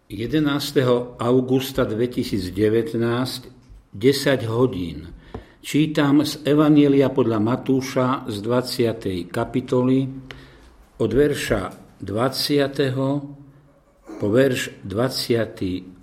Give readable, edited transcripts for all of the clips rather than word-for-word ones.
11. augusta 2019, 10 hodín. Čítam z Evanjelia podľa Matúša z 20. kapitoly od verša 20. po verš 28.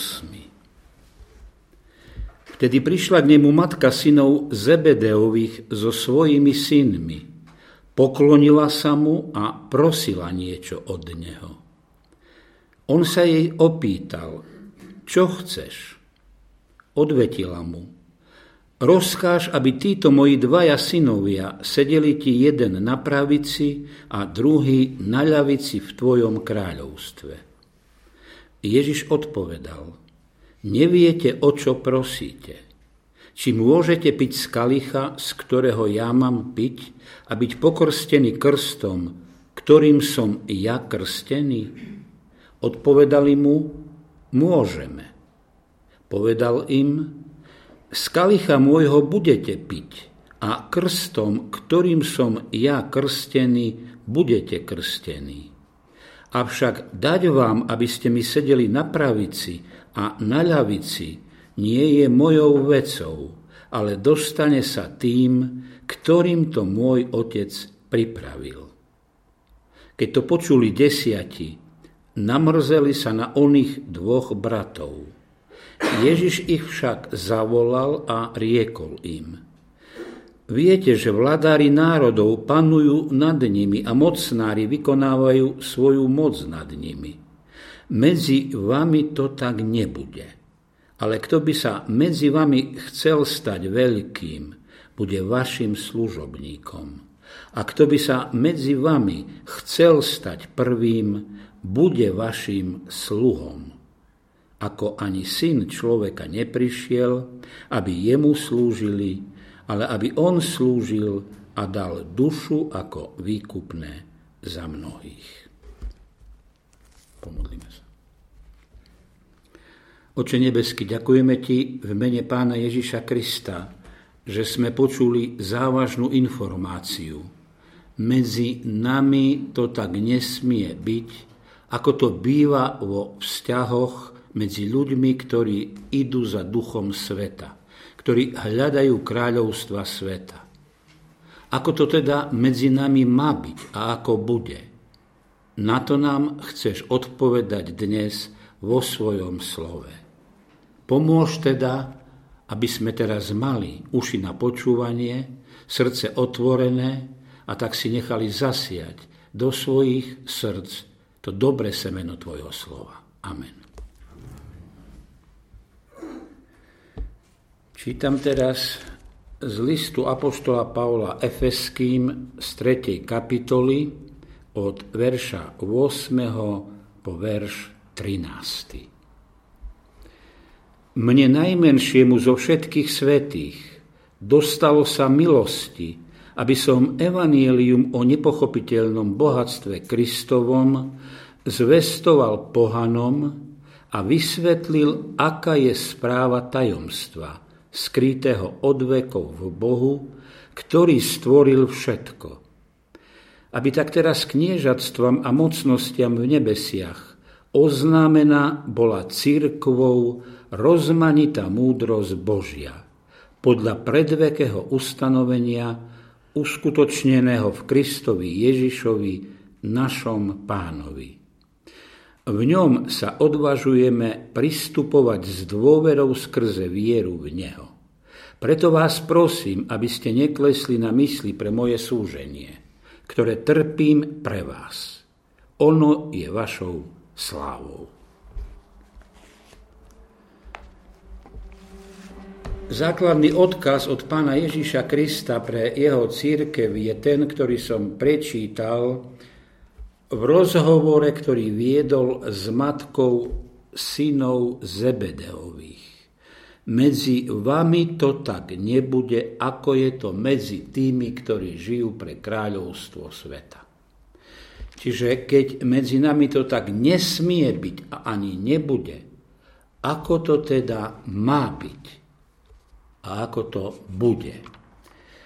Vtedy prišla k nemu matka synov Zebedeových so svojimi synmi. Poklonila sa mu a prosila niečo od neho. On sa jej opýtal, čo chceš? Odvetila mu, rozkáž, aby títo moji dvaja synovia sedeli ti jeden na pravici a druhý na ľavici v tvojom kráľovstve. Ježiš odpovedal, neviete, o čo prosíte. Či môžete piť z kalicha, z ktorého ja mám piť, a byť pokrstený krstom, ktorým som ja krstený? Odpovedali mu, môžeme. Povedal im, z kalicha môjho budete piť a krstom, ktorým som ja krstený, budete krstení. Avšak dať vám, aby ste mi sedeli na pravici a na ľavici, nie je mojou vecou, ale dostane sa tým, ktorým to môj otec pripravil. Keď to počuli 10, namrzeli sa na oných dvoch bratov. Ježiš ich však zavolal a riekol im. Viete, že vladári národov panujú nad nimi a mocnári vykonávajú svoju moc nad nimi. Medzi vami to tak nebude. Ale kto by sa medzi vami chcel stať veľkým, bude vašim služobníkom. A kto by sa medzi vami chcel stať prvým, bude vašim sluhom. Ako ani syn človeka neprišiel, aby jemu slúžili, ale aby on slúžil a dal dušu ako výkupné za mnohých. Pomodlíme sa. Oče nebeský, ďakujeme ti v mene Pána Ježiša Krista, že sme počuli závažnú informáciu. Medzi nami to tak nesmie byť, ako to býva vo vzťahoch medzi ľuďmi, ktorí idú za duchom sveta, ktorí hľadajú kráľovstva sveta. Ako to teda medzi nami má byť a ako bude? Na to nám chceš odpovedať dnes vo svojom slove. Pomôž teda, aby sme teraz mali uši na počúvanie, srdce otvorené a tak si nechali zasiať do svojich srdc to dobré semeno tvojho slova. Amen. Čítam teraz z listu apoštola Pavla Efeským z 3. kapitoly od verša 8. po verš 13. Mne najmenšiemu zo všetkých svätých dostalo sa milosti, aby som evanjelium o nepochopiteľnom bohatstve Kristovom zvestoval pohanom a vysvetlil, aká je správa tajomstva, skrytého od vekov v Bohu, ktorý stvoril všetko. Aby tak teraz kniežatstvom a mocnostiam v nebesiach oznámená bola cirkvou rozmanitá múdrosť Božia, podľa predvekého ustanovenia uskutočneného v Kristovi Ježišovi, našom Pánovi. V ňom sa odvažujeme pristupovať s dôverou skrze vieru v Neho. Preto vás prosím, aby ste neklesli na mysli pre moje súženie, ktoré trpím pre vás. Ono je vašou slávou. Základný odkaz od Pána Ježiša Krista pre jeho cirkev je ten, ktorý som prečítal v rozhovore, ktorý viedol s matkou synov Zebedeových. Medzi vami to tak nebude, ako je to medzi tými, ktorí žijú pre kráľovstvo sveta. Čiže keď medzi nami to tak nesmie byť a ani nebude, ako to teda má byť? A ako to bude.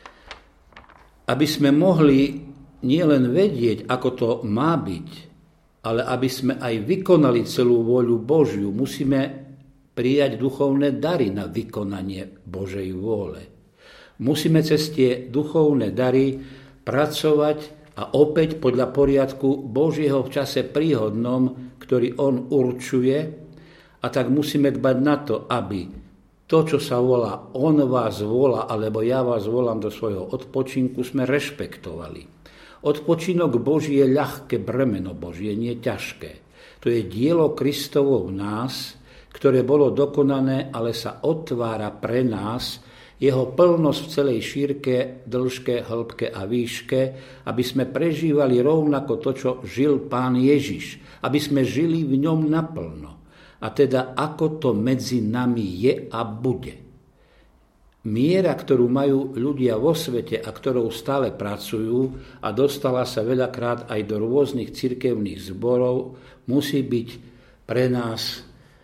Aby sme mohli nielen vedieť, ako to má byť, ale aby sme aj vykonali celú vôľu Božiu, musíme prijať duchovné dary na vykonanie Božej vôle. Musíme cez tie duchovné dary pracovať a opäť podľa poriadku Božieho v čase príhodnom, ktorý on určuje, a tak musíme dbať na to, aby to, čo sa volá on vás volá, alebo ja vás volám do svojho odpočinku, sme rešpektovali. Odpočinok Boží je ľahké bremeno Božie, nie ťažké. To je dielo Kristovo v nás, ktoré bolo dokonané, ale sa otvára pre nás jeho plnosť v celej šírke, dĺžke, hĺbke a výške, aby sme prežívali rovnako to, čo žil Pán Ježiš, aby sme žili v ňom naplno. A teda ako to medzi nami je a bude. Miera, ktorú majú ľudia vo svete a ktorou stále pracujú a dostala sa veľakrát aj do rôznych cirkevných zborov, musí byť pre nás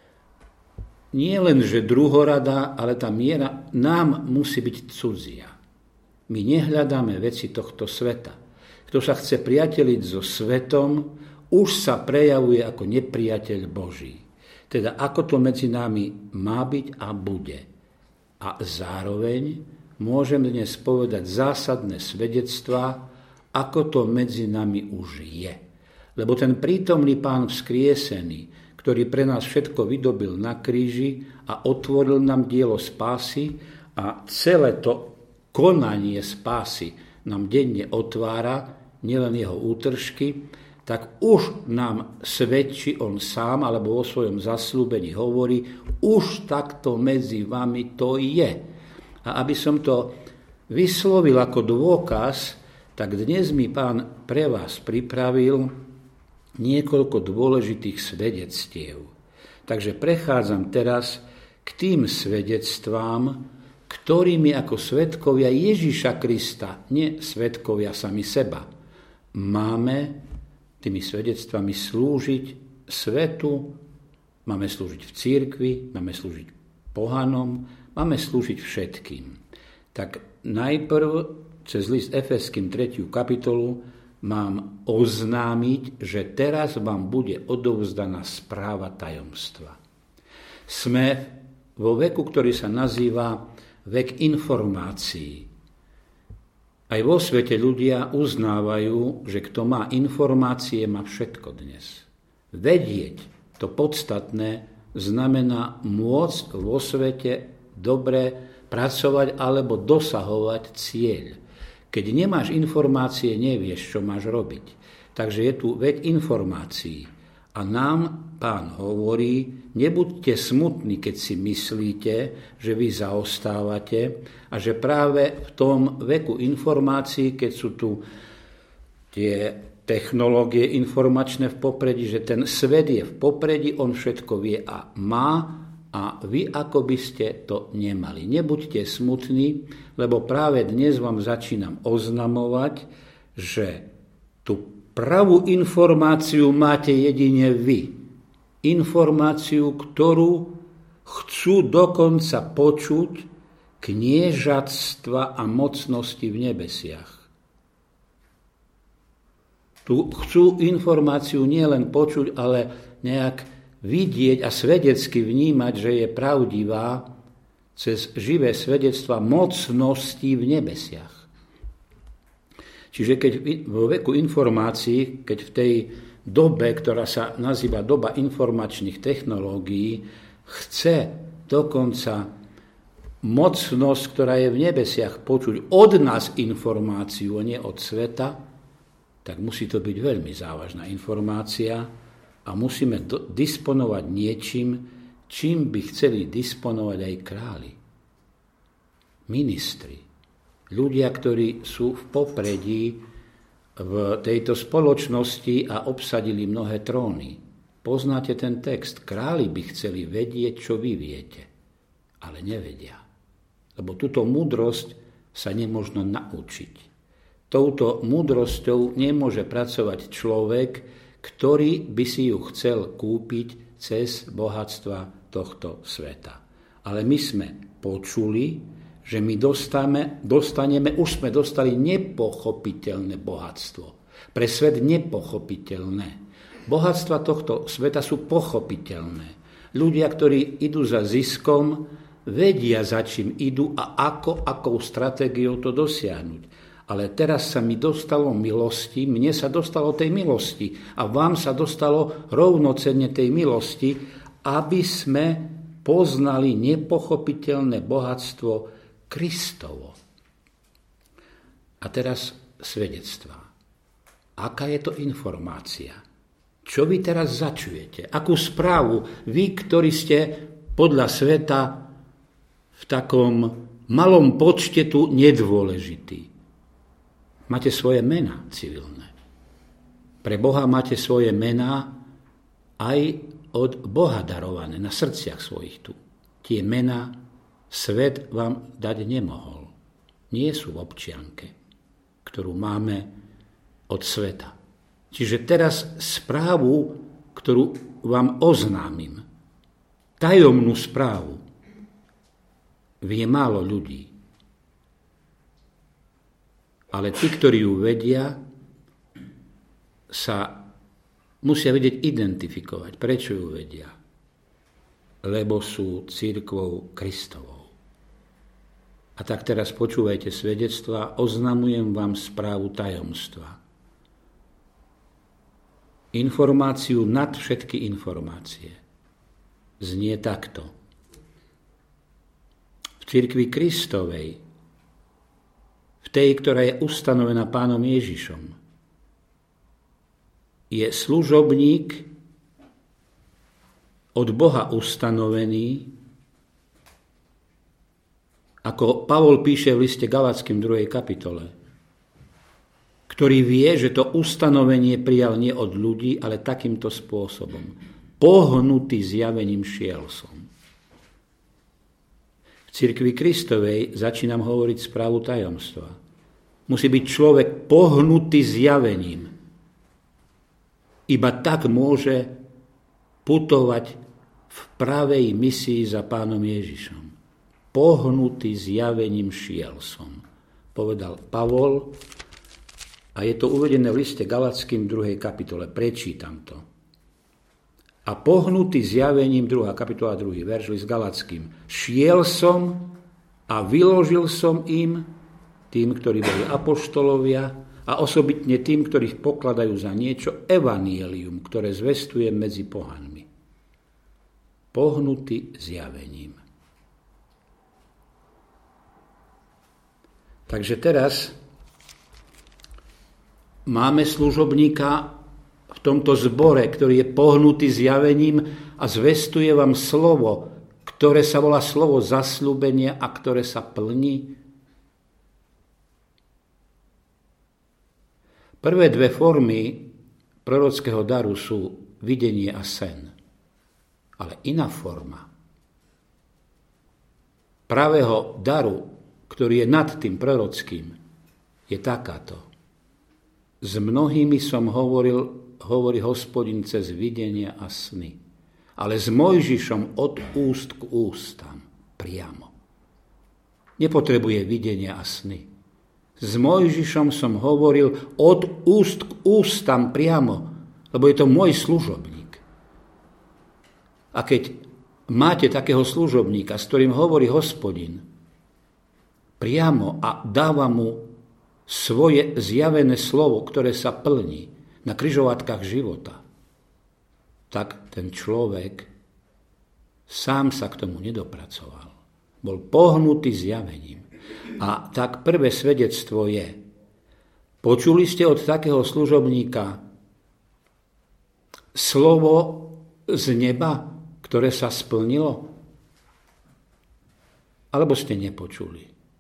nie len, že druhorada, ale tá miera nám musí byť cudzia. My nehľadáme veci tohto sveta. Kto sa chce priateliť so svetom, už sa prejavuje ako nepriateľ Boží. Teda ako to medzi nami má byť a bude. A zároveň môžem dnes povedať zásadné svedectvá, ako to medzi nami už je. Lebo ten prítomný Pán vzkriesený, ktorý pre nás všetko vydobil na kríži a otvoril nám dielo spásy a celé to konanie spásy nám denne otvára, nielen jeho útržky, tak už nám svedčí on sám, alebo vo svojom zasľúbení hovorí, už takto medzi vami to je. A aby som to vyslovil ako dôkaz, tak dnes mi Pán pre vás pripravil niekoľko dôležitých svedectiev. Takže prechádzam teraz k tým svedectvám, ktorými ako svedkovia Ježiša Krista, nie svedkovia sami seba, máme tými svedectvami slúžiť svetu, máme slúžiť v cirkvi, máme slúžiť pohanom, máme slúžiť všetkým. Tak najprv cez list Efeským 3. kapitolu mám oznámiť, že teraz vám bude odovzdaná správa tajomstva. Sme vo veku, ktorý sa nazýva vek informácií. Aj vo svete ľudia uznávajú, že kto má informácie, má všetko dnes. Vedieť to podstatné znamená môcť vo svete dobre pracovať alebo dosahovať cieľ. Keď nemáš informácie, nevieš, čo máš robiť. Takže je tu vek informácií. A nám Pán hovorí, nebuďte smutní, keď si myslíte, že vy zaostávate a že práve v tom veku informácií, keď sú tu tie technológie informačné v popredí, že ten svet je v popredí, on všetko vie a má, a vy ako by ste to nemali. Nebuďte smutní, lebo práve dnes vám začínam oznamovať, že tú pravú informáciu máte jedine vy. Informáciu, ktorú chcú dokonca počuť kniežatstva a mocnosti v nebesiach. Tu chcú informáciu nielen počuť, ale nejak vidieť a svedecky vnímať, že je pravdivá cez živé svedectva mocností v nebesiach. Čiže keď vo veku informácií, keď v tej dobe, ktorá sa nazýva doba informačných technológií, chce dokonca mocnosť, ktorá je v nebesiach, počuť od nás informáciu, nie od sveta, tak musí to byť veľmi závažná informácia, a musíme disponovať niečím, čím by chceli disponovať aj králi. Ministri, ľudia, ktorí sú v popredí v tejto spoločnosti a obsadili mnohé tróny. Poznáte ten text, králi by chceli vedieť, čo vy viete, ale nevedia. Lebo túto múdrosť sa nemožno naučiť. Touto múdrosťou nemôže pracovať človek, ktorý by si ju chcel kúpiť cez bohatstva tohto sveta. Ale my sme počuli, že my už sme dostali nepochopiteľné bohatstvo. Pre svet nepochopiteľné. Bohatstva tohto sveta sú pochopiteľné. Ľudia, ktorí idú za ziskom, vedia, za čím idú a akou stratégiou to dosiahnuť. Ale teraz sa mi dostalo milosti, mne sa dostalo tej milosti a vám sa dostalo rovnocenne tej milosti, aby sme poznali nepochopiteľné bohatstvo Kristovo. A teraz svedectvá. Aká je to informácia? Čo vy teraz začujete? Akú správu vy, ktorí ste podľa sveta v takom malom počte tu nedôležití? Máte svoje mená civilné. Pre Boha máte svoje mená aj od Boha darované na srdciach svojich tu. Tie mená svet vám dať nemohol. Nie sú v občianke, ktorú máme od sveta. Čiže teraz správu, ktorú vám oznámim, tajomnú správu, vie málo ľudí. Ale tí, ktorí ju vedia, sa musia vedieť identifikovať. Prečo ju vedia? Lebo sú cirkvou Kristovou. A tak teraz počúvajte svedectva, oznamujem vám správu tajomstva. Informáciu nad všetky informácie. Znie takto. V cirkvi Kristovej, v tej, ktorá je ustanovená Pánom Ježišom, je služobník od Boha ustanovený, ako Pavol píše v liste Galackým 2. kapitole, ktorý vie, že to ustanovenie prijal nie od ľudí, ale takýmto spôsobom. Pohnutý zjavením šiel som. V cirkvi Kristovej začínam hovoriť správu tajomstva. Musí byť človek pohnutý zjavením. Iba tak môže putovať v pravej misii za Pánom Ježišom. Pohnutý zjavením šiel som, povedal Pavol, a je to uvedené v liste Galackým 2. kapitole. Prečítam to. A pohnutý zjavením 2. kapitola 2. verš list Galackým. Šiel som a vyložil som im, tým, ktorí boli apoštolovia, a osobitne tým, ktorých pokladajú za niečo, evanjelium, ktoré zvestujem medzi pohanmi. Pohnutý zjavením. Takže teraz máme služobníka v tomto zbore, ktorý je pohnutý zjavením a zvestuje vám slovo, ktoré sa volá slovo zasľúbenia a ktoré sa plní. Prvé dve formy prorockého daru sú videnie a sen. Ale iná forma pravého daru, ktorý je nad tým prorockým, je takáto. S mnohými som hovorí Hospodin cez videnia a sny, ale s Mojžišom od úst k ústam, priamo. Nepotrebuje videnia a sny. S Mojžišom som hovoril od úst k ústam priamo, lebo je to môj služobník. A keď máte takého služobníka, s ktorým hovorí Hospodin priamo a dáva mu svoje zjavené slovo, ktoré sa plní na križovatkách života, tak ten človek sám sa k tomu nedopracoval. Bol pohnutý zjavením. A tak prvé svedectvo je, počuli ste od takého služobníka slovo z neba, ktoré sa splnilo? Alebo ste nepočuli?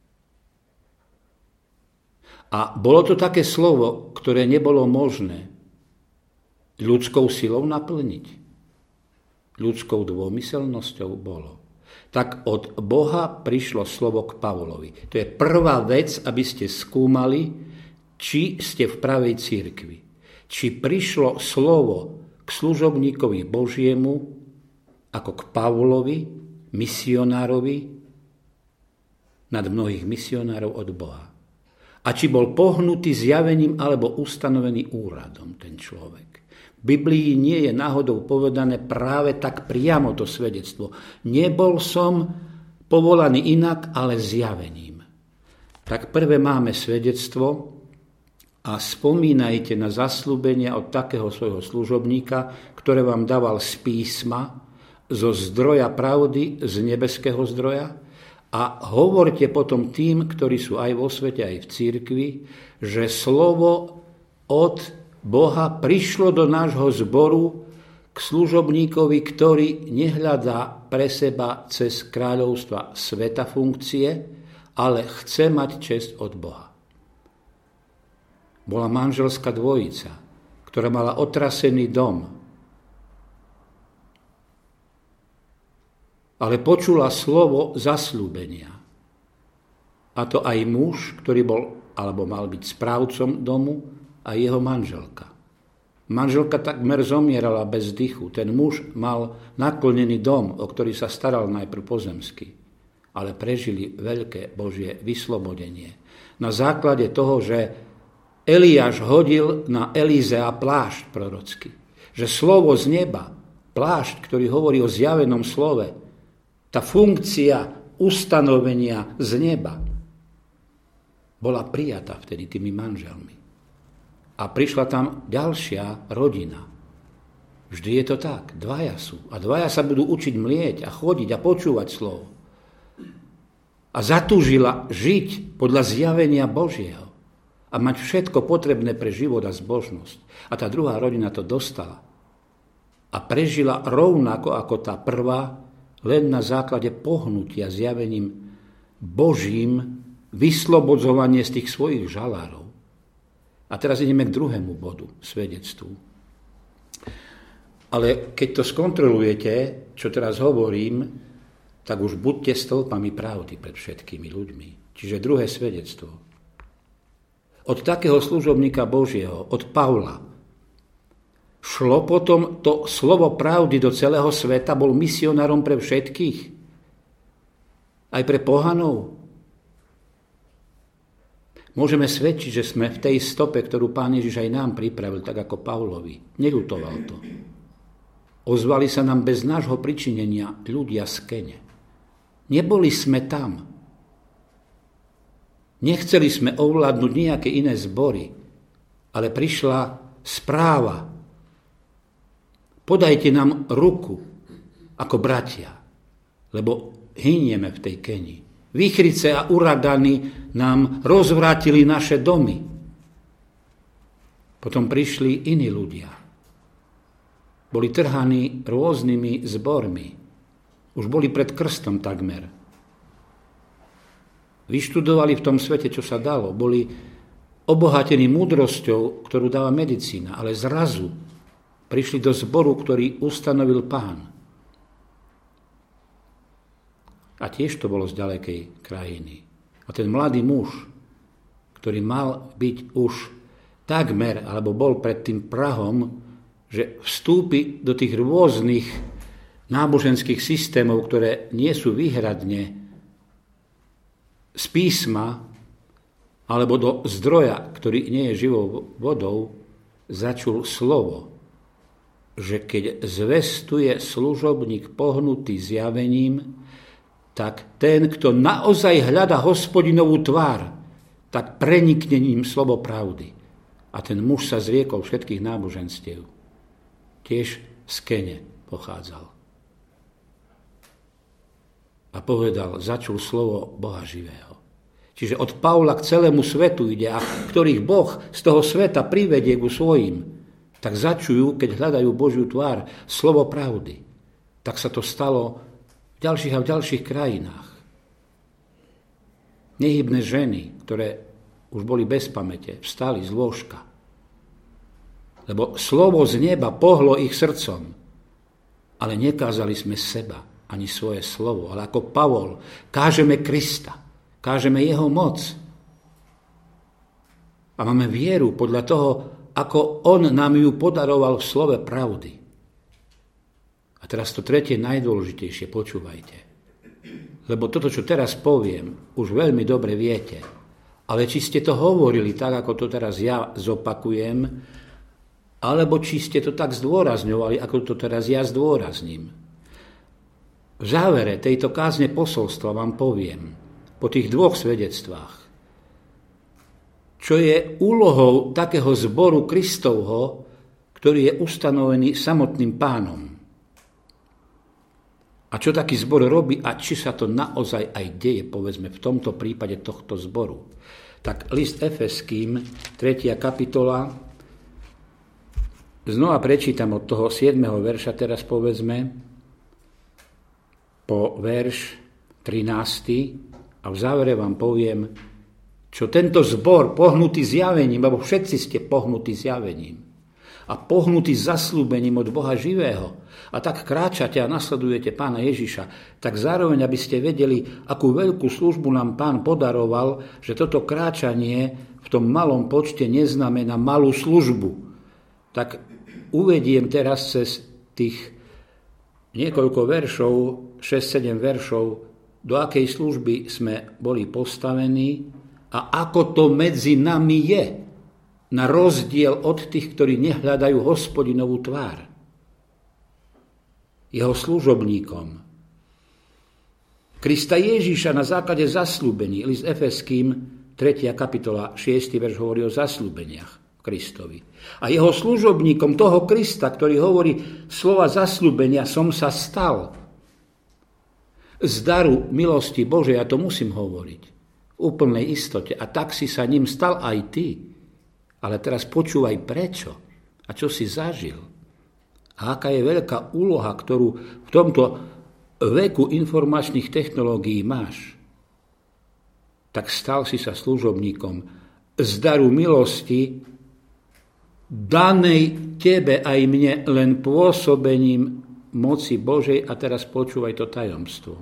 A bolo to také slovo, ktoré nebolo možné ľudskou silou naplniť. Ľudskou dômyselnosťou bolo. Tak od Boha prišlo slovo k Pavlovi. To je prvá vec, aby ste skúmali, či ste v pravej cirkvi. Či prišlo slovo k služobníkovi Božiemu, ako k Pavlovi, misionárovi, nad mnohých misionárov od Boha. A či bol pohnutý zjavením alebo ustanovený úradom ten človek. Biblii nie je náhodou povedané práve tak priamo to svedectvo. Nebol som povolaný inak, ale zjavením. Tak prvé máme svedectvo a spomínajte na zasľúbenia od takého svojho služobníka, ktoré vám dával z písma, zo zdroja pravdy, z nebeského zdroja, a hovorte potom tým, ktorí sú aj vo svete, aj v cirkvi, že slovo od Boha prišlo do nášho zboru k služobníkovi, ktorý nehľadá pre seba cez kráľovstva sveta funkcie, ale chce mať česť od Boha. Bola manželská dvojica, ktorá mala otrasený dom, ale počula slovo zasľúbenia. A to aj muž, ktorý bol, alebo mal byť správcom domu, a jeho manželka. Manželka takmer zomierala bez dychu. Ten muž mal naklnený dom, o ktorý sa staral najprv pozemsky, ale prežili veľké Božie vyslobodenie. Na základe toho, že Eliáš hodil na Elizea plášť prorocký. Že slovo z neba, plášť, ktorý hovorí o zjavenom slove, tá funkcia ustanovenia z neba bola prijatá vtedy tými manželmi. A prišla tam ďalšia rodina. Vždy je to tak. Dvaja sú. A dvaja sa budú učiť mlieť a chodiť a počúvať slovo. A zatúžila žiť podľa zjavenia Božieho. A mať všetko potrebné pre život a zbožnosť. A tá druhá rodina to dostala. A prežila rovnako ako tá prvá, len na základe pohnutia zjavením Božím, vyslobodzovanie z tých svojich žalárov. A teraz ideme k druhému bodu, svedectvu. Ale keď to skontrolujete, čo teraz hovorím, tak už buďte stĺpami pravdy pred všetkými ľuďmi. Čiže druhé svedectvo. Od takého služobníka Božieho, od Pavla, šlo potom to slovo pravdy do celého sveta, bol misionárom pre všetkých. Aj pre pohanov. Môžeme svedčiť, že sme v tej stope, ktorú Pán Ježiš aj nám pripravil, tak ako Pavlovi. Neľutoval to. Ozvali sa nám bez nášho pričinenia ľudia z Kene. Neboli sme tam. Nechceli sme ovládnuť nejaké iné zbory, ale prišla správa. Podajte nám ruku ako bratia, lebo hynieme v tej Keni. Výchrice a uragany nám rozvrátili naše domy. Potom prišli iní ľudia. Boli trhaní rôznymi zbormi. Už boli pred krstom takmer. Vyštudovali v tom svete, čo sa dalo. Boli obohatení múdrosťou, ktorú dáva medicína. Ale zrazu prišli do zboru, ktorý ustanovil Pán. A tiež to bolo z ďalekej krajiny. A ten mladý muž, ktorý mal byť už takmer, alebo bol pred tým prahom, že vstúpi do tých rôznych náboženských systémov, ktoré nie sú výhradne z písma, alebo do zdroja, ktorý nie je živou vodou, začul slovo, že keď zvestuje služobník pohnutý zjavením, tak ten, kto naozaj hľada Hospodinovú tvár, tak prenikne ním slovo pravdy. A ten muž sa zriekol všetkých náboženstiev. Tiež z Kene pochádzal. A povedal, začul slovo Boha živého. Čiže od Pavla k celému svetu ide, a ktorých Boh z toho sveta privedie ku svojim, tak začujú, keď hľadajú Božiu tvár, slovo pravdy. Tak sa to stalo v ďalších a v ďalších krajinách. Nehybné ženy, ktoré už boli bez pamäte, vstali z lôžka. Lebo slovo z neba pohlo ich srdcom. Ale nekázali sme seba, ani svoje slovo. Ale ako Pavol, kážeme Krista. Kážeme jeho moc. A máme vieru podľa toho, ako on nám ju podaroval v slove pravdy. A teraz to tretie najdôležitejšie, počúvajte. Lebo toto, čo teraz poviem, už veľmi dobre viete. Ale či ste to hovorili tak, ako to teraz ja zopakujem, alebo či ste to tak zdôrazňovali, ako to teraz ja zdôrazním. V závere tejto kázne posolstva vám poviem, po tých dvoch svedectvách, čo je úlohou takého zboru Kristovho, ktorý je ustanovený samotným Pánom. A čo taký zbor robí a či sa to naozaj aj deje, povedzme, v tomto prípade tohto zboru. Tak list Efeským, 3. kapitola, znova prečítam od toho 7. verša, teraz povedzme, po verš 13. a v závere vám poviem, čo tento zbor pohnutý zjavením, lebo všetci ste pohnutí zjavením a pohnutí zasľúbením od Boha živého a tak kráčate a nasledujete Pána Ježiša, tak zároveň, aby ste vedeli, akú veľkú službu nám Pán podaroval, že toto kráčanie v tom malom počte neznamená malú službu. Tak uvediem teraz cez tých niekoľko veršov, 6-7 veršov, do akej služby sme boli postavení a ako to medzi nami je, na rozdiel od tých, ktorí nehľadajú Hospodinovú tvár. Jeho služobníkom. Krista Ježiša na základe zasľúbení, list Efeským, 3. kapitola, 6. verš hovorí o zasľúbeniach Kristovi. A jeho služobníkom toho Krista, ktorý hovorí slova zasľúbenia, som sa stal. Z daru milosti Božej, ja to musím hovoriť, v úplnej istote. A tak si sa ním stal aj ty. Ale teraz počúvaj prečo a čo si zažil. A aká je veľká úloha, ktorú v tomto veku informačných technológií máš. Tak stal si sa služobníkom z daru milosti, danej tebe aj mne len pôsobením moci Božej. A teraz počúvaj to tajomstvo.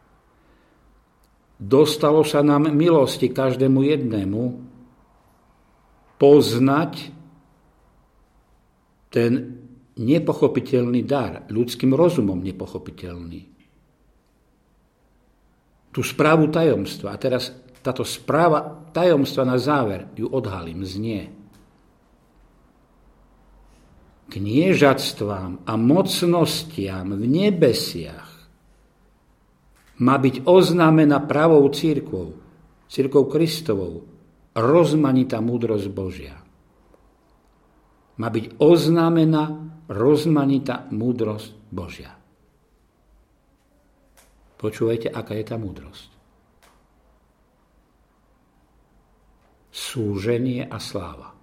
Dostalo sa nám milosti každému jednému poznať ten nepochopiteľný dar, ľudským rozumom nepochopiteľný. Tú správu tajomstva. A teraz táto správa tajomstva na záver, ju odhalím, znie. Kniežatstvám a mocnostiam v nebesiach má byť oznámená pravou cirkvou, cirkvou Kristovou, rozmanitá múdrosť Božia. Má byť oznámená rozmanitá múdrosť Božia. Počúvajte, aká je tá múdrosť. Súženie a sláva.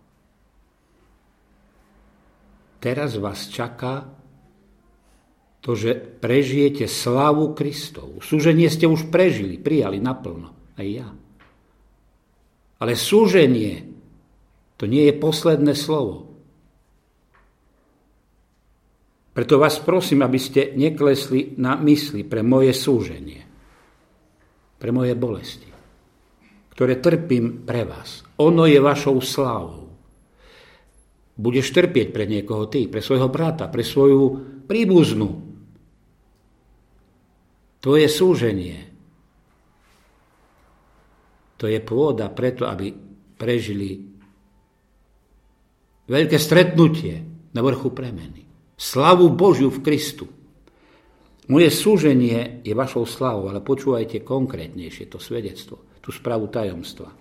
Teraz vás čaká to, že prežijete slávu Kristovu. Súženie ste už prežili, prijali naplno. Aj ja. Ale súženie, to nie je posledné slovo. Preto vás prosím, aby ste neklesli na mysli pre moje súženie, pre moje bolesti, ktoré trpím pre vás. Ono je vašou slávou. Budeš trpieť pre niekoho ty, pre svojho brata, pre svoju príbuznú. Tvoje súženie. To je pôda preto, aby prežili veľké stretnutie na vrchu premeny. Slavu Božiu v Kristu. Moje súženie je vašou slavou, ale počúvajte konkrétnejšie to svedectvo, tú správu tajomstva.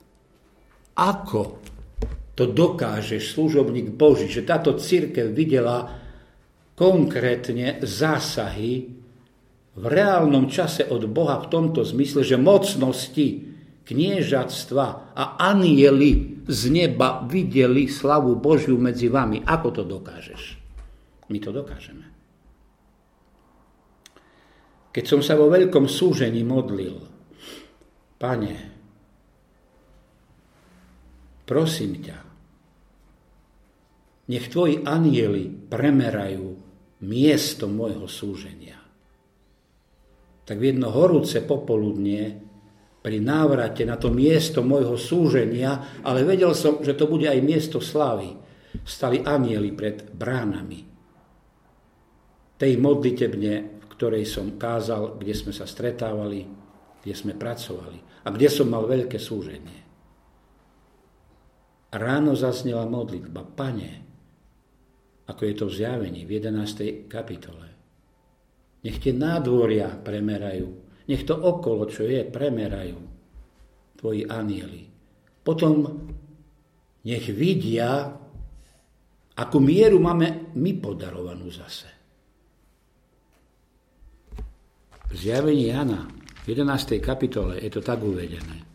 Ako to dokážeš, služobník Boží, že táto cirkev videla konkrétne zásahy v reálnom čase od Boha v tomto zmysle, že mocnosti, kniežatstva a anjeli z neba videli slavu Božiu medzi vami. Ako to dokážeš? My to dokážeme. Keď som sa vo veľkom súžení modlil, Pane, prosím ťa, nech tvoji anjeli premerajú miesto môjho súženia. Tak v jedno horúce popoludnie pri návrate na to miesto môjho súženia, ale vedel som, že to bude aj miesto slávy, stali anjeli pred bránami tej modlitebne, v ktorej som kázal, kde sme sa stretávali, kde sme pracovali a kde som mal veľké súženie. Ráno zaznela modlitba: Pane, ako je to v Zjavení v 11. kapitole. Nech tie nádvoria premerajú, nech to okolo, čo je, premerajú tvoji anjeli. Potom nech vidia, akú mieru máme my podarovanú zase. V Zjavení Jana v 11. kapitole je to tak uvedené.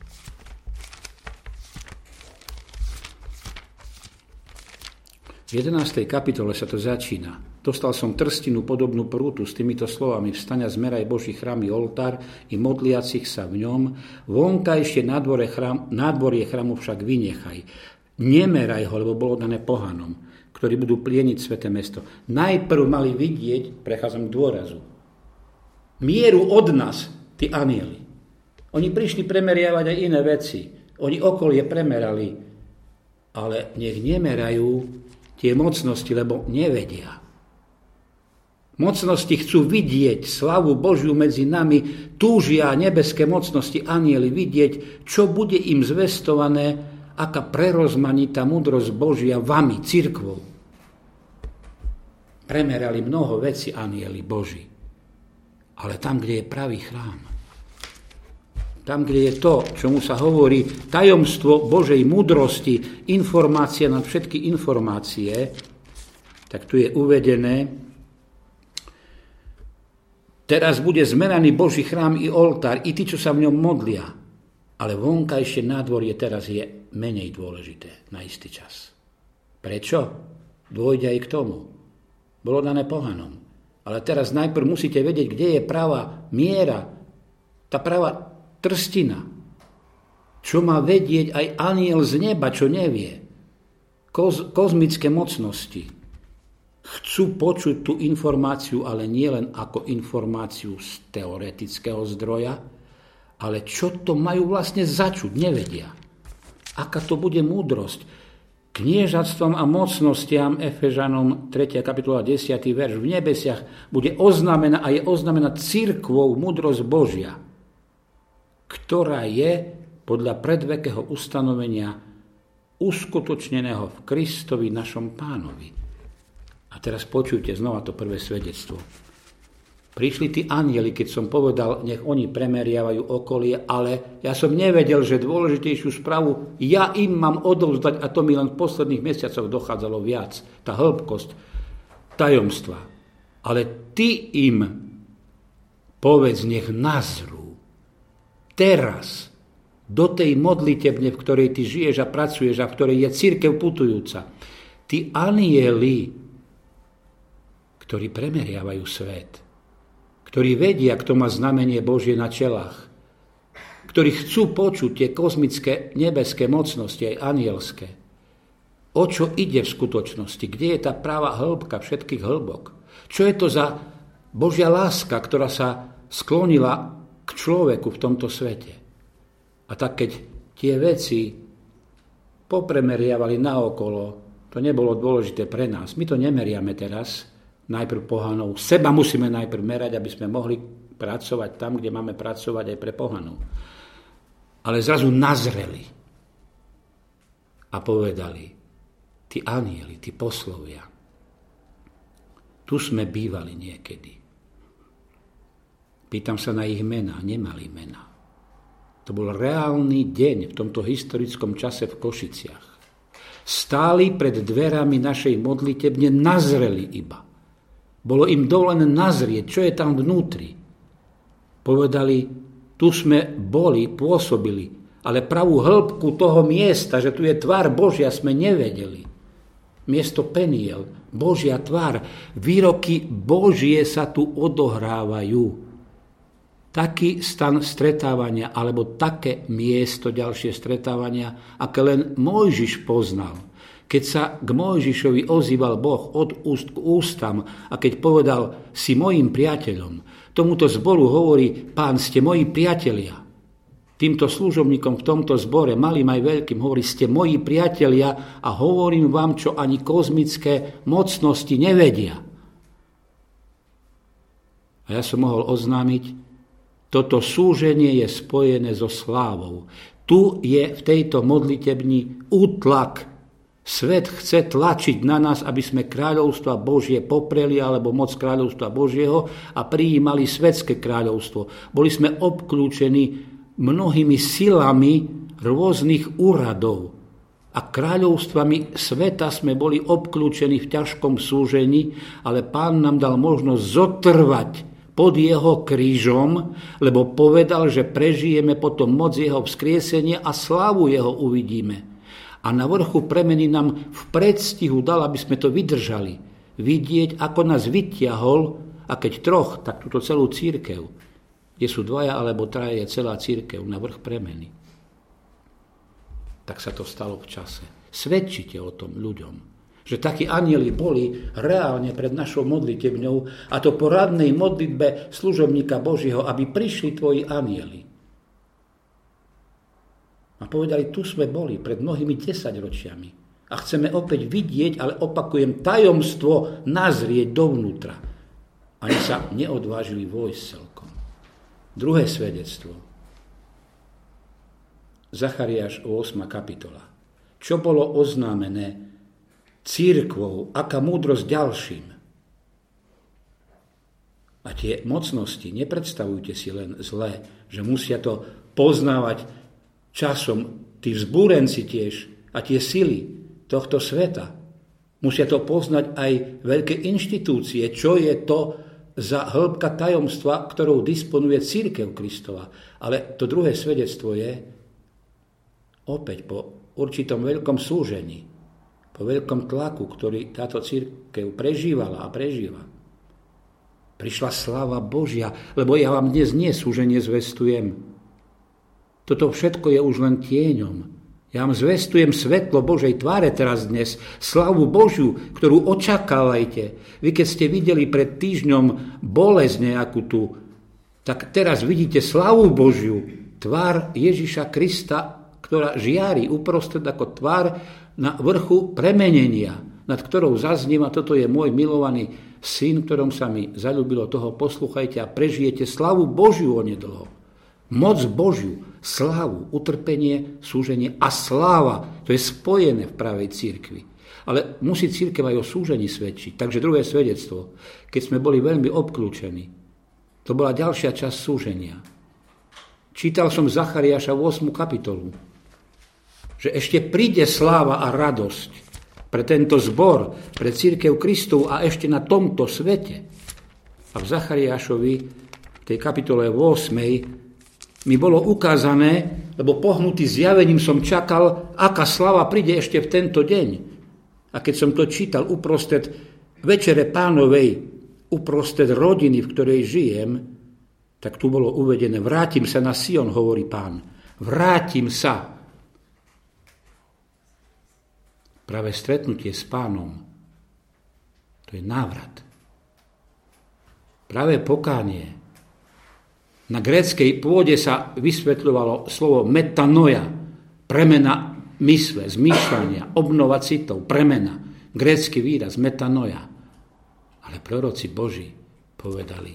V 11. kapitole sa to začína. Dostal som trstinu podobnú prútu s týmito slovami: vstaň a zmeraj Boží chrám i oltár i modliacich sa v ňom. Vonkajšie nádvorie chrámu však vynechaj. Nemeraj ho, lebo bolo dané pohanom, ktorí budú plieniť sväté mesto. Najprv mali vidieť, prechádzam k dôrazu, mieru od nás, tí anjeli. Oni prišli premeriavať aj iné veci. Oni okolie premerali, ale nech nemerajú tie mocnosti, lebo nevedia. Mocnosti chcú vidieť slavu Božiu medzi nami, túžia nebeské mocnosti, anjeli vidieť, čo bude im zvestované, aká prerozmanitá múdrosť Božia vami, cirkvou. Premerali mnoho vecí anjeli Boží, ale tam, kde je pravý chrám, tam, kde je to, čomu sa hovorí tajomstvo Božej múdrosti, informácia nad všetky informácie, tak tu je uvedené: teraz bude zmeraný Boží chrám i oltár, i tí, čo sa v ňom modlia. Ale vonkajšie nádvorie teraz je menej dôležité na istý čas. Prečo? Dôjde aj k tomu. Bolo dané pohanom. Ale teraz najprv musíte vedieť, kde je pravá miera, tá pravá trstina. Čo má vedieť aj anjel z neba, čo nevie. Kozmické mocnosti chcú počuť tú informáciu, ale nie len ako informáciu z teoretického zdroja, ale čo to majú vlastne začuť, nevedia. Aká to bude múdrosť. Kniežatstvom a mocnostiam, Efežanom 3. kapitola 10. verš, v nebesiach bude oznamená a je oznamená cirkvou múdrosť Božia, ktorá je podľa predvekého ustanovenia uskutočneného v Kristovi našom Pánovi. A teraz počujte znova to prvé svedectvo. Prišli tí anjeli, keď som povedal, nech oni premeriavajú okolie, ale ja som nevedel, že dôležitejšiu správu ja im mám odovzdať, a to mi len v posledných mesiacoch dochádzalo viac, tá hĺbkosť tajomstva. Ale ty im povedz, nech nazrú teraz do tej modlitebne, v ktorej ty žiješ a pracuješ a v ktorej je cirkev putujúca. Tí anjeli, ktorí premeriavajú svet, ktorí vedia, kto má znamenie Božie na čelách, ktorí chcú počuť tie kozmické nebeské mocnosti, aj anielské. O čo ide v skutočnosti? Kde je tá práva hĺbka všetkých hĺbok? Čo je to za Božia láska, ktorá sa sklonila k človeku v tomto svete? A tak keď tie veci popremeriavali naokolo, to nebolo dôležité pre nás. My to nemeriame teraz, najprv pohanov. Seba musíme najprv merať, aby sme mohli pracovať tam, kde máme pracovať aj pre pohanov. Ale zrazu nazreli a povedali, tí anjeli, tí poslovia, tu sme bývali niekedy. Pýtam sa na ich mená, nemali mená. To bol reálny deň v tomto historickom čase v Košiciach. Stáli pred dverami našej modlitebne, nazreli iba. Bolo im dovolené nazrieť, čo je tam vnútri. Povedali, tu sme boli, pôsobili, ale pravú hĺbku toho miesta, že tu je tvár Božia, sme nevedeli. Miesto Peniel, Božia tvár, výroky Božie sa tu odohrávajú. Taký stan stretávania, alebo také miesto ďalšie stretávania, aké len Mojžiš poznal. Keď sa k Mojžišovi ozýval Boh od úst k ústam a keď povedal, si mojím priateľom, tomuto zboru hovorí, Pán, ste moji priatelia. Týmto služobníkom v tomto zbore, malým aj veľkým, hovorí, ste moji priatelia a hovorím vám, čo ani kozmické mocnosti nevedia. A ja som mohol oznámiť, toto súženie je spojené so slávou. Tu je v tejto modlitebni útlak Svet chce tlačiť na nás, aby sme kráľovstva Božie popreli alebo moc kráľovstva Božieho a prijímali svetské kráľovstvo. Boli sme obklúčení mnohými silami rôznych úradov a kráľovstvami sveta sme boli obklúčení v ťažkom súžení, ale Pán nám dal možnosť zotrvať pod jeho krížom, lebo povedal, že prežijeme potom moc jeho vzkriesenia a slávu jeho uvidíme. A na vrchu premeny nám v predstihu dal, aby sme to vydržali. Vidieť, ako nás vytiahol, a keď troch, tak túto celú cirkev, kde sú dvaja alebo traja, je celá cirkev na vrch premeny. Tak sa to stalo v čase. Svedčite o tom ľuďom, že takí anjeli boli reálne pred našou modlitebňou, a to po radnej modlitbe služobníka Božieho, aby prišli tvoji anjeli. A povedali, tu sme boli pred mnohými 10 ročiami a chceme opäť vidieť, ale opakujem, tajomstvo nazrieť dovnútra. Ani sa neodvážili vojsť celkom. Druhé svedectvo. Zachariáš 8. kapitola. Čo bolo oznámené cirkvou, aká múdrosť ďalším. A tie mocnosti, nepredstavujte si len zle, že musia to poznávať časom, tí vzbúrenci tiež a tie sily tohto sveta. Musia to poznať aj veľké inštitúcie, čo je to za hĺbka tajomstva, ktorou disponuje cirkev Kristova. Ale to druhé svedectvo je opäť po určitom veľkom súžení, po veľkom tlaku, ktorý táto cirkev prežívala a prežíva. Prišla sláva Božia, lebo ja vám dnes nie súženie zvestujem. Toto všetko je už len tieňom. Ja vám zvestujem svetlo Božej tváre teraz dnes, slavu Božiu, ktorú očakávajte. Vy keď ste videli pred týždňom bolesť nejakú tu, tak teraz vidíte slavu Božiu, tvár Ježiša Krista, ktorá žiari uprostred ako tvár na vrchu premenenia, nad ktorou zaznieva, toto je môj milovaný syn, ktorom sa mi zaľúbilo, toho posluchajte a prežijete slavu Božiu onedlho. Moc Božiu, slávu, utrpenie, súženie a sláva. To je spojené v pravej cirkvi. Ale musí cirkev aj o súžení svedčiť. Takže druhé svedectvo, keď sme boli veľmi obklúčení, to bola ďalšia časť súženia. Čítal som Zachariáša 8. kapitolu, že ešte príde sláva a radosť pre tento zbor, pre cirkev Kristovu a ešte na tomto svete. A v Zachariášovi, v tej kapitole 8. mi bolo ukázané, lebo pohnutý zjavením som čakal, aká sláva príde ešte v tento deň. A keď som to čítal uprostred Večere Pánovej, uprostred rodiny, v ktorej žijem, tak tu bolo uvedené, vrátim sa na Sion, hovorí Pán. Vrátim sa. Práve stretnutie s Pánom, to je návrat. Práve pokánie. Na gréckej pôde sa vysvetľovalo slovo metanoia, premena mysle, zmýšľania, obnova citov, premena. Grécky výraz metanoia. Ale proroci Boží povedali,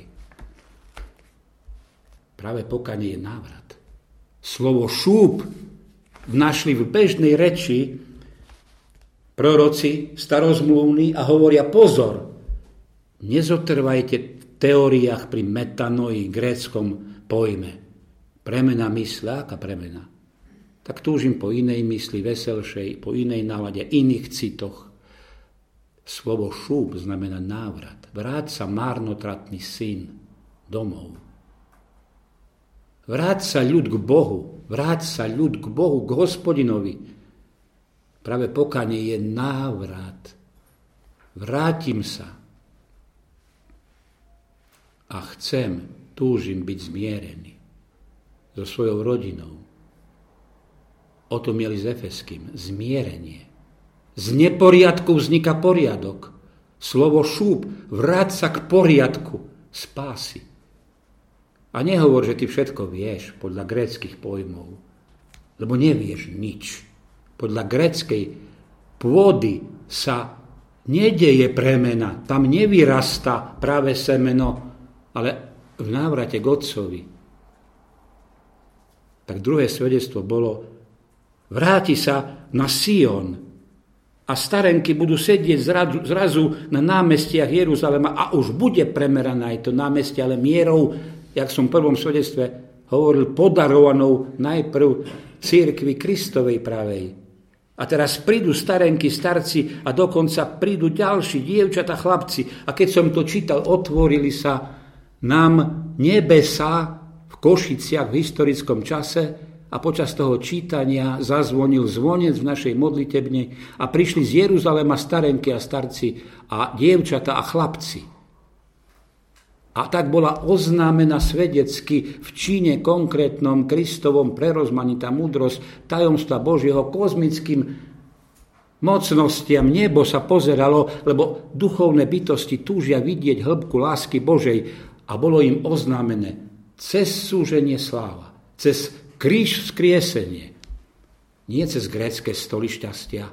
práve pokánie je návrat. Slovo šúp našli v bežnej reči proroci starozmluvní a hovoria pozor, nezotrvajte v teóriách pri metanoi, gréckom pojme. Premena mysle, aká premena? Tak túžim po inej mysli, veselšej, po inej nálade, iných citoch. Slovo šúp znamená návrat. Vráť sa márnotratný syn domov. Vráť sa ľud k Bohu. Vráť sa ľud k Bohu, k Hospodinovi. Práve pokánie je návrat. Vrátim sa. A túžim byť zmierený so svojou rodinou. O tom mieli s Efeským. Zmierenie. Z neporiadku vzniká poriadok. Slovo šúp, vráť sa k poriadku, spásy. A nehovor, že ty všetko vieš podľa gréckych pojmov, lebo nevieš nič. Podľa gréckej pôdy sa nedeje premena, tam nevyrastá práve semeno, ale v návrate k Otcovi. Tak druhé svedectvo bolo, vráti sa na Sion. a starenky budú sedieť zrazu na námestiach Jeruzalema a už bude premerané aj to námestie, ale mierou, jak som v prvom svedectve hovoril, podarovanou najprv cirkvi Kristovej pravej. A teraz prídu starenky, starci a dokonca prídu ďalší, dievčatá, chlapci. A keď som to čítal, otvorili sa nám nebesá v Košiciach v historickom čase a počas toho čítania zazvonil zvonec v našej modlitebne a prišli z Jeruzalema starenky a starci a dievčatá a chlapci. A tak bola oznámená svedecky v čine konkrétnom Kristovom prerozmanitá múdrosť tajomstva Božieho kozmickým mocnostiam. Nebo sa pozeralo, lebo duchovné bytosti túžia vidieť hĺbku lásky Božej a bolo im oznámené cez súženie sláva, cez kríž vzkriesenie, nie cez grécke stoly šťastia,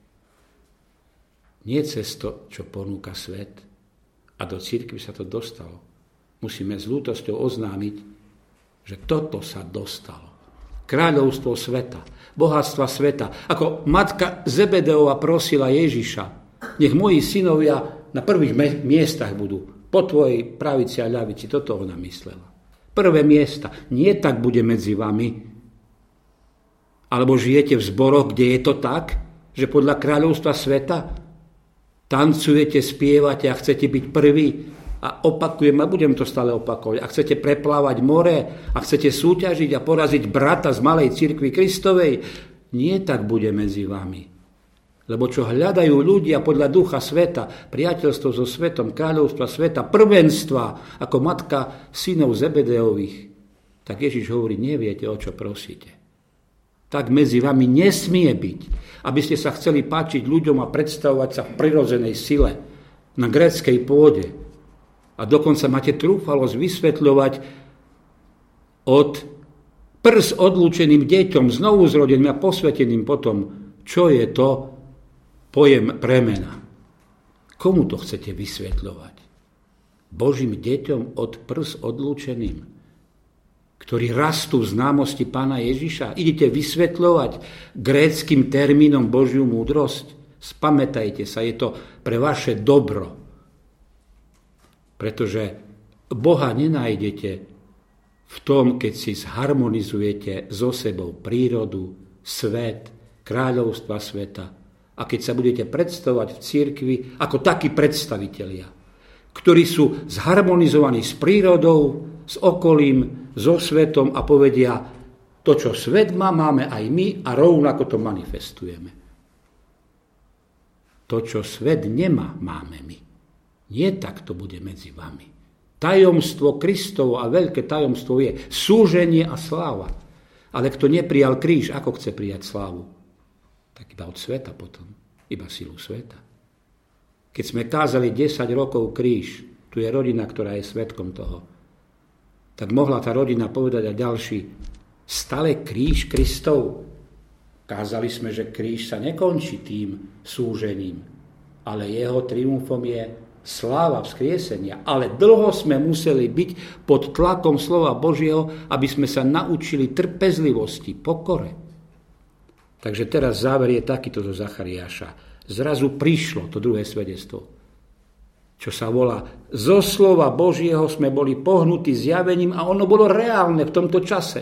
nie cez to, čo ponúka svet. A do cirkvi sa to dostalo. Musíme s ľútosťou oznámiť, že toto sa dostalo. Kráľovstvo sveta, bohatstva sveta. Ako matka Zebedeova prosila Ježiša, nech moji synovia na prvých miestach budú, po tvojej pravici a ľavici. Toto ona myslela. Prvé miesta. Nie tak bude medzi vami. Alebo žijete v zboroch, kde je to tak, že podľa kráľovstva sveta tancujete, spievate a chcete byť prví. A opakujem, a budem to stále opakovať, ak chcete preplávať more, a chcete súťažiť a poraziť brata z malej cirkvi Kristovej, nie tak bude medzi vami. Lebo čo hľadajú ľudia podľa ducha sveta, priateľstvo so svetom, kráľovstva sveta, prvenstva, ako matka synov Zebedeových, tak Ježiš hovorí, neviete, o čo prosíte. Tak medzi vami nesmie byť, aby ste sa chceli páčiť ľuďom a predstavovať sa v prirodzenej sile, na gréckej pôde. A dokonca máte trúfalosť vysvetľovať od prs odlúčeným deťom, znovu zrodeným a posveteným potom, čo je to pojem premena. Komu to chcete vysvetľovať? Božím deťom od prs odlúčeným, ktorí rastú v známosti Pána Ježiša? Idete vysvetľovať gréckym termínom Božiu múdrosť? Spamätajte sa, je to pre vaše dobro. Pretože Boha nenájdete v tom, keď si zharmonizujete so sebou prírodu, svet, kráľovstva sveta a keď sa budete predstavovať v cirkvi ako takí predstavitelia, ktorí sú zharmonizovaní s prírodou, s okolím, so svetom a povedia, to, čo svet má, máme aj my a rovnako to manifestujeme. To, čo svet nemá, máme my. Nie tak to bude medzi vami. Tajomstvo Kristovo a veľké tajomstvo je súženie a sláva. Ale kto neprijal kríž, ako chce prijať slávu? Tak iba od sveta potom. Iba silu sveta. Keď sme kázali 10 rokov kríž, tu je rodina, ktorá je svedkom toho, tak mohla tá rodina povedať a ďalší, stále kríž Kristov. Kázali sme, že kríž sa nekončí tým súžením, ale jeho triumfom je sláva vzkriesenia, ale dlho sme museli byť pod tlakom slova Božieho, aby sme sa naučili trpezlivosti, pokore. Takže teraz záver je takýto zo Zachariáša. Zrazu prišlo to druhé svedectvo, čo sa volá, zo slova Božieho sme boli pohnutí zjavením a ono bolo reálne v tomto čase.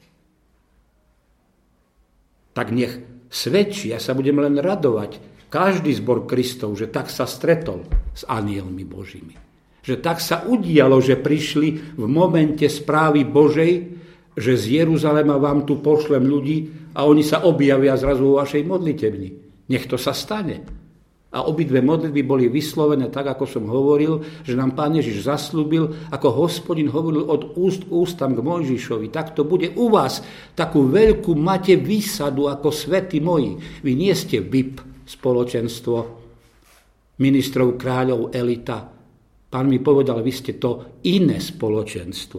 Tak nech svedčí, ja sa budem len radovať, každý zbor Kristov, že tak sa stretol s anielmi Božími. Že tak sa udialo, že prišli v momente správy Božej, že z Jeruzalema vám tu pošlem ľudí a oni sa objavia zrazu vo vašej modlitebni. Nech to sa stane. A obidve modlitby boli vyslovené tak, ako som hovoril, že nám Pán Ježiš zaslúbil, ako Hospodin hovoril od úst k ústam k Mojžišovi. Tak to bude u vás. Takú veľkú máte výsadu ako svätí moji. Vy nie ste VIP spoločenstvo ministrov, kráľov, elita. Pán mi povedal, vy ste to iné spoločenstvo.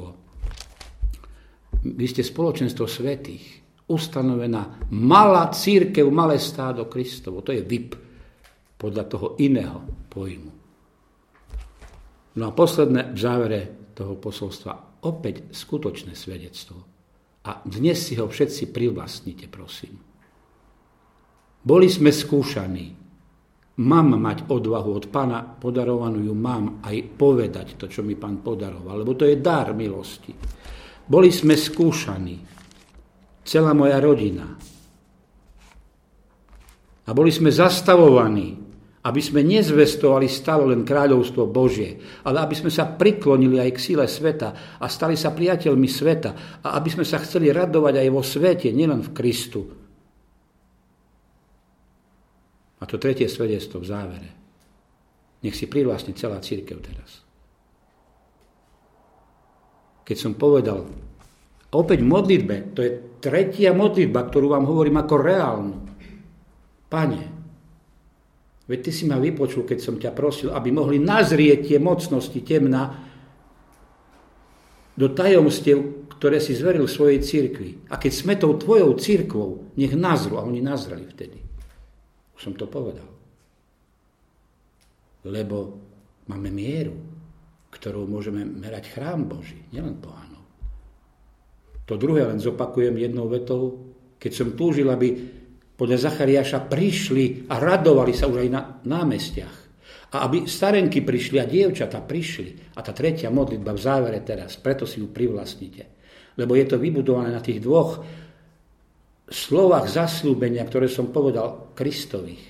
Vy ste spoločenstvo svätých. Ustanovená malá cirkev, malé stádo Kristovo. To je VIP podľa toho iného pojmu. No a posledné v závere toho posolstva opäť skutočné svedectvo. A dnes si ho všetci privlastnite, prosím. Boli sme skúšaní, Mám mať odvahu od Pána podarovanú, ju mám aj povedať to, čo mi Pán podaroval, lebo to je dar milosti. Boli sme skúšaní, celá moja rodina. A boli sme zastavovaní, aby sme nezvestovali stále len kráľovstvo Božie, ale aby sme sa priklonili aj k sile sveta a stali sa priateľmi sveta a aby sme sa chceli radovať aj vo svete, nielen v Kristu. A to tretie svedectvo v závere. Nech si privlastní celá cirkev teraz. Keď som povedal, opäť v modlitbe, to je tretia modlitba, ktorú vám hovorím ako reálnu. Pane, veď Ty si ma vypočul, keď som ťa prosil, aby mohli nazrieť tie mocnosti temna do tajomstiev, ktoré si zveril svojej cirkvi. A keď sme tou Tvojou cirkvou, nech nazru, a oni nazreli vtedy. Už som to povedal. Lebo máme mieru, ktorou môžeme merať chrám Boží, nielen pohanov. To druhé len zopakujem jednou vetou. Keď som túžil, aby podľa Zachariáša prišli a radovali sa už aj na námestiach. A aby starenky prišli a dievčatá prišli. A tá tretia modlitba v závere teraz, preto si ju privlastnite. Lebo je to vybudované na tých dvoch slovách zasľúbenia, ktoré som povedal, Kristových.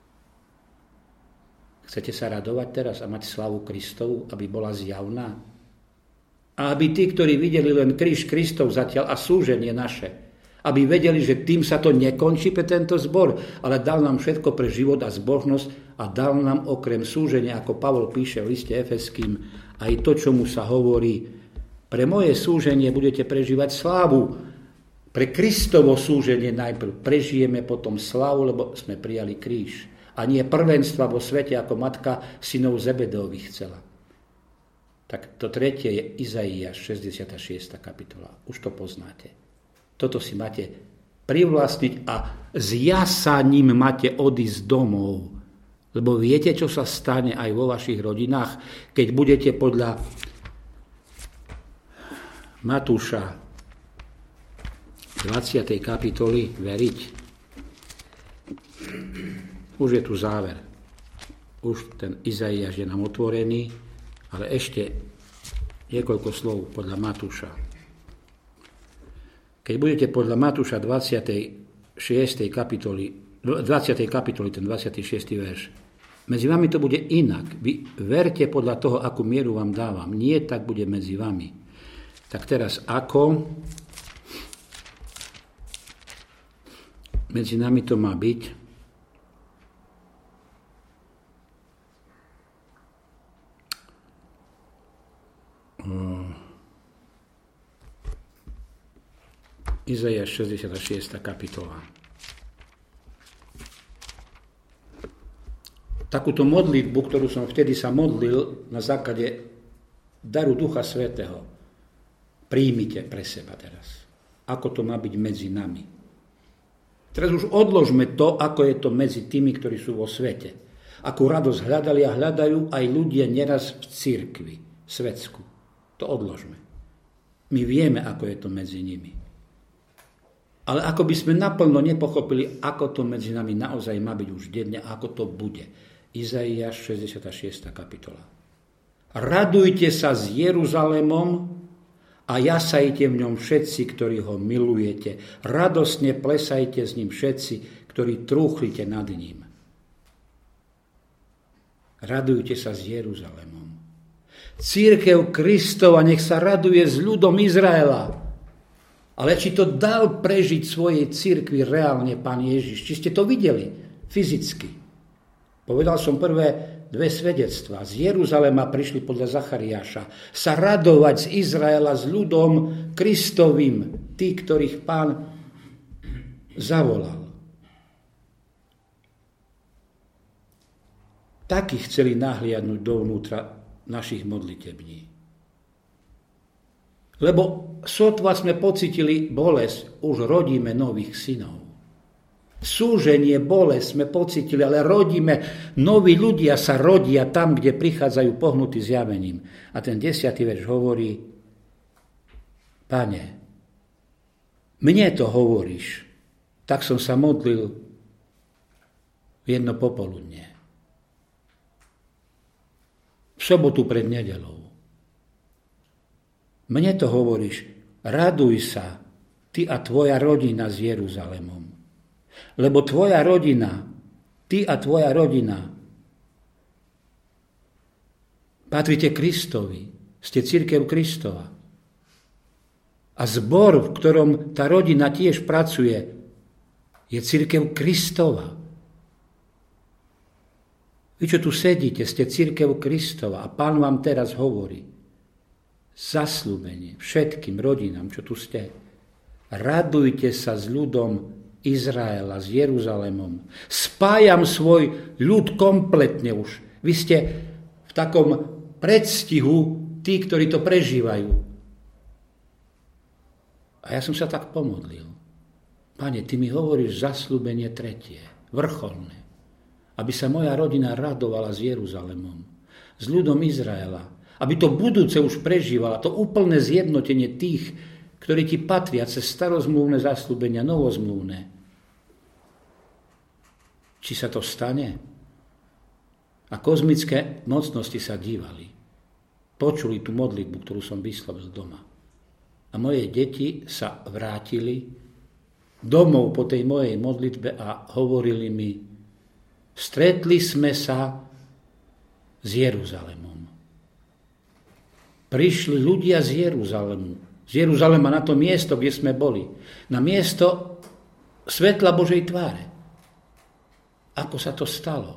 Chcete sa radovať teraz a mať slavu Kristovu, aby bola zjavná? A aby tí, ktorí videli len kríž Kristov zatiaľ a súženie naše, aby vedeli, že tým sa to nekončí pre tento zbor, ale dal nám všetko pre život a zbožnosť a dal nám okrem súženia, ako Pavol píše v liste Efeským, aj to, čo mu sa hovorí. Pre moje súženie budete prežívať slávu. Pre Kristovo súženie najprv prežijeme potom slávu, lebo sme prijali kríž. A nie prvenstva vo svete, ako matka synov Zebedeových chcela. Tak to tretie je Izaiáš, 66. kapitola. Už to poznáte. Toto si máte privlastniť a s jasaním máte odísť domov. Lebo viete, čo sa stane aj vo vašich rodinách, keď budete podľa Matúša 20. kapitoly veriť. Už je tu záver. Už ten Izaiáš je nám otvorený, ale ešte niekoľko slov podľa Matúša. Keď budete podľa Matúša 20. kapitoly, ten 26. verš, medzi vami to bude inak. Vy verte podľa toho, akú mieru vám dávam. Nie tak bude medzi vami. Tak teraz ako? Medzi nami to má byť. Izaiáš 66. kapitola. Takúto modlitbu, ktorú som vtedy sa modlil na základe daru Ducha Svätého, príjmite pre seba teraz. Ako to má byť medzi nami. Teraz už odložme to, ako je to medzi tými, ktorí sú vo svete. Akú radosť hľadali a hľadajú aj ľudia neraz v cirkvi, svetsku. To odložme. My vieme, ako je to medzi nimi. Ale ako by sme naplno nepochopili, ako to medzi nami naozaj má byť už denne, ako to bude. Izaiáš 66. kapitola. Radujte sa s Jeruzalémom a jasajte v ňom všetci, ktorí ho milujete. Radosne plesajte s ním všetci, ktorí trúchlite nad ním. Radujte sa s Jeruzalémom. Cirkev Kristova nech sa raduje s ľudom Izraela. Ale či to dal prežiť svojej cirkvi reálne Pán Ježiš? Či ste to videli fyzicky? Povedal som prvé dve svedectvá. Z Jeruzalema prišli podľa Zachariáša sa radovať z Izraela s ľudom Kristovým, tí, ktorých Pán zavolal. Takí chceli nahliadnúť dovnútra našich modlitební. Lebo sotva sme pocitili bolesť, už rodíme nových synov. Súženie, bolesť sme pocitili, ale rodíme, noví ľudia sa rodia tam, kde prichádzajú pohnutí zjavením. A ten 10. verš hovorí, Pane, mne to hovoríš, tak som sa modlil v jedno popoludne. v sobotu pred nedeľou. Mne to hovoríš, raduj sa, ty a tvoja rodina s Jeruzalemom. Lebo tvoja rodina, ty a tvoja rodina patrite Kristovi, ste cirkev Kristova. A zbor, v ktorom tá rodina tiež pracuje, je cirkev Kristova. Vy, čo tu sedíte, ste cirkev Kristova a Pán vám teraz hovorí zasľúbenie všetkým rodinám, čo tu ste. Radujte sa s ľudom Izraela, s Jeruzalemom. Spájam svoj ľud kompletne už. Vy ste v takom predstihu tí, ktorí to prežívajú. A ja som sa tak pomodlil. Pane, ty mi hovoríš zasľúbenie tretie, vrcholné. Aby sa moja rodina radovala s Jeruzalemom, s ľudom Izraela. Aby to budúce už prežívala, to úplné zjednotenie tých, ktorí ti patria cez starozmluvné zasľúbenia, novozmluvné. Či sa to stane? A kozmické mocnosti sa dívali. Počuli tú modlitbu, ktorú som vyslovil doma. A moje deti sa vrátili domov po tej mojej modlitbe a hovorili mi, stretli sme sa s Jeruzalemom. Prišli ľudia z Jeruzalemu. Z Jeruzalema na to miesto, kde sme boli. Na miesto svetla Božej tváre. Ako sa to stalo?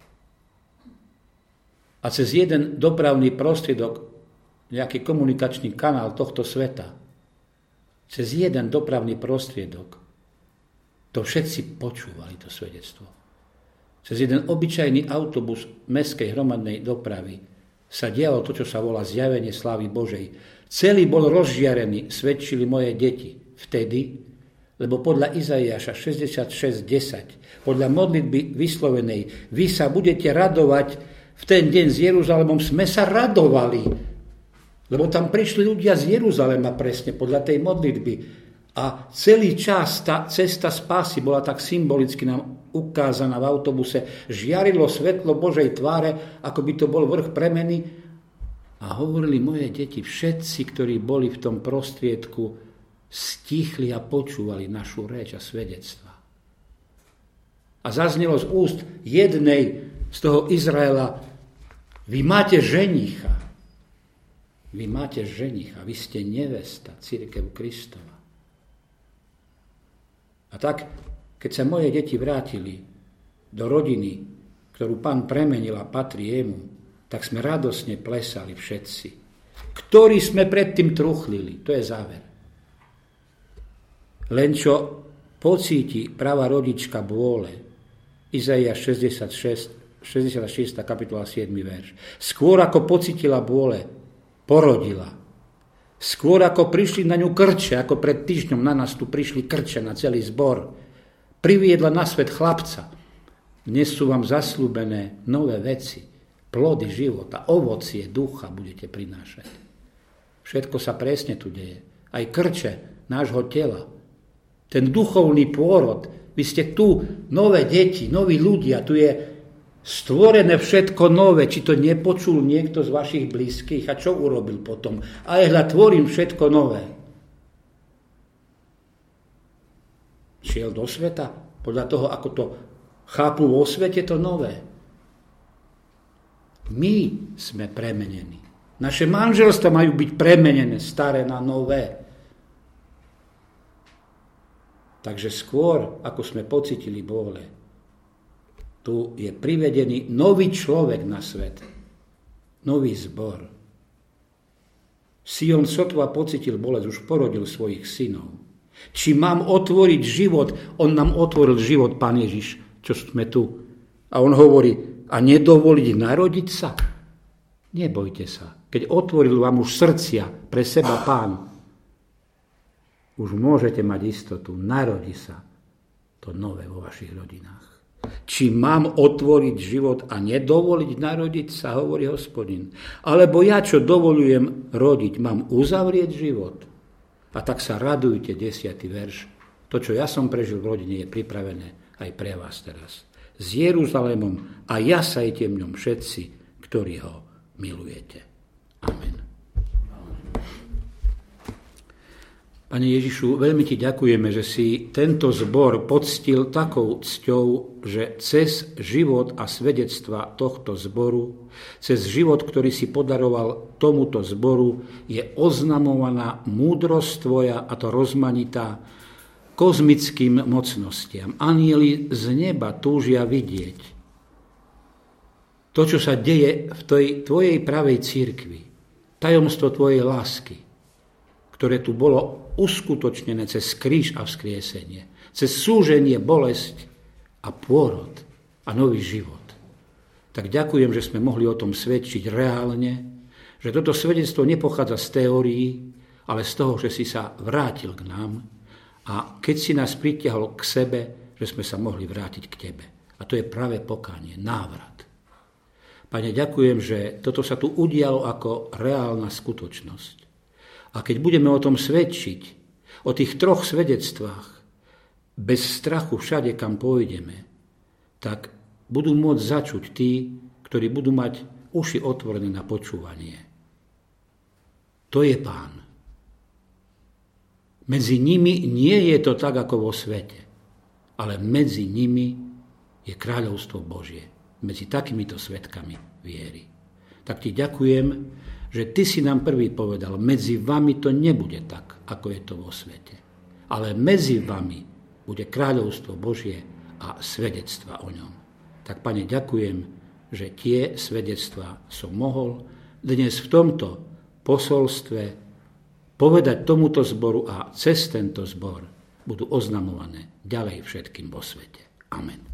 A cez jeden dopravný prostriedok, nejaký komunikačný kanál tohto sveta, cez jeden dopravný prostriedok, to všetci počúvali, to svedectvo. Cez jeden obyčajný autobus mestskej hromadnej dopravy sa dialo to, čo sa volá zjavenie slávy Božej. Celý bol rozžiarený, svedčili moje deti vtedy, lebo podľa Izaiáša 66:10, podľa modlitby vyslovenej, vy sa budete radovať v ten deň s Jeruzalemom, sme sa radovali, lebo tam prišli ľudia z Jeruzalema presne podľa tej modlitby. A celý čas tá cesta spásy bola tak symbolicky nám ukázaná v autobuse. Žiarilo svetlo Božej tváre, ako by to bol vrch premeny. A hovorili moje deti, všetci, ktorí boli v tom prostriedku, stichli a počúvali našu reč a svedectva. A zaznelo z úst jednej z toho Izraela, vy máte ženicha. Vy máte ženicha, vy ste nevesta, cirkev Kristova. A tak, keď sa moje deti vrátili do rodiny, ktorú Pán premenil a patrí jemu, tak sme radosne plesali všetci, ktorí sme predtým truchlili. To je záver. Len čo pocíti pravá rodička bôle, Izaiáš 66, kapitola 7. verš. Skôr ako pocítila bôle, porodila. Skôr ako prišli na ňu krče, ako pred týždňom na nás tu prišli krče na celý zbor, priviedla na svet chlapca. Dnes sú vám zasľúbené nové veci, plody života, ovocie ducha budete prinášať. Všetko sa presne tu deje. Aj krče nášho tela. Ten duchovný pôrod. Vy ste tu nové deti, noví ľudia. Tu je stvorené všetko nové. Či to nepočul niekto z vašich blízkych? A čo urobil potom? A tvorím všetko nové. Šiel do sveta? Podľa toho, ako to chápu vo svete, to nové. My sme premenení. Naše manželstva majú byť premenené, staré na nové. Takže skôr, ako sme pocitili bôle, tu je privedený nový človek na svet. Nový zbor. Sion sotva pocitil bolesť, už porodil svojich synov. Či mám otvoriť život? On nám otvoril život, Pán Ježiš, čo sme tu. A on hovorí, a nedovoliť narodiť sa? Nebojte sa. Keď otvoril vám už srdcia pre seba Pán, už môžete mať istotu, narodí sa to nové vo vašich rodinách. Či mám otvoriť život a nedovoliť narodiť sa, hovorí Hospodin. Alebo ja, čo dovolujem rodiť, mám uzavrieť život. A tak sa radujte, 10. verš. To, čo ja som prežil v rodine, je pripravené aj pre vás teraz. S Jeruzalémom a jasajte v ňom všetci, ktorí ho milujete. Amen. Pane Ježišu, veľmi ti ďakujeme, že si tento zbor poctil takou cťou, že cez život a svedectva tohto zboru, cez život, ktorý si podaroval tomuto zboru, je oznamovaná múdrosť tvoja, a to rozmanitá, kozmickým mocnostiam. Anjeli z neba túžia vidieť to, čo sa deje v tej tvojej pravej cirkvi, tajomstvo tvojej lásky, ktoré tu bolo uskutočnené cez kríž a vzkriesenie, cez súženie, bolesť a pôrod a nový život. Tak ďakujem, že sme mohli o tom svedčiť reálne, že toto svedectvo nepochádza z teórií, ale z toho, že si sa vrátil k nám a keď si nás pritiahol k sebe, že sme sa mohli vrátiť k tebe. A to je práve pokánie, návrat. Pane, ďakujem, že toto sa tu udialo ako reálna skutočnosť. A keď budeme o tom svedčiť, o tých 3 svedectvách, bez strachu všade, kam pôjdeme, tak budú môcť začuť tí, ktorí budú mať uši otvorené na počúvanie. To je Pán. Medzi nimi nie je to tak, ako vo svete, ale medzi nimi je kráľovstvo Božie. Medzi takýmito svedkami viery. Tak ti ďakujem, že ty si nám prvý povedal, medzi vami to nebude tak, ako je to vo svete. Ale medzi vami bude kráľovstvo Božie a svedectva o ňom. Tak, Pane, ďakujem, že tie svedectvá som mohol dnes v tomto posolstve povedať tomuto zboru a cez tento zbor budú oznamované ďalej všetkým vo svete. Amen.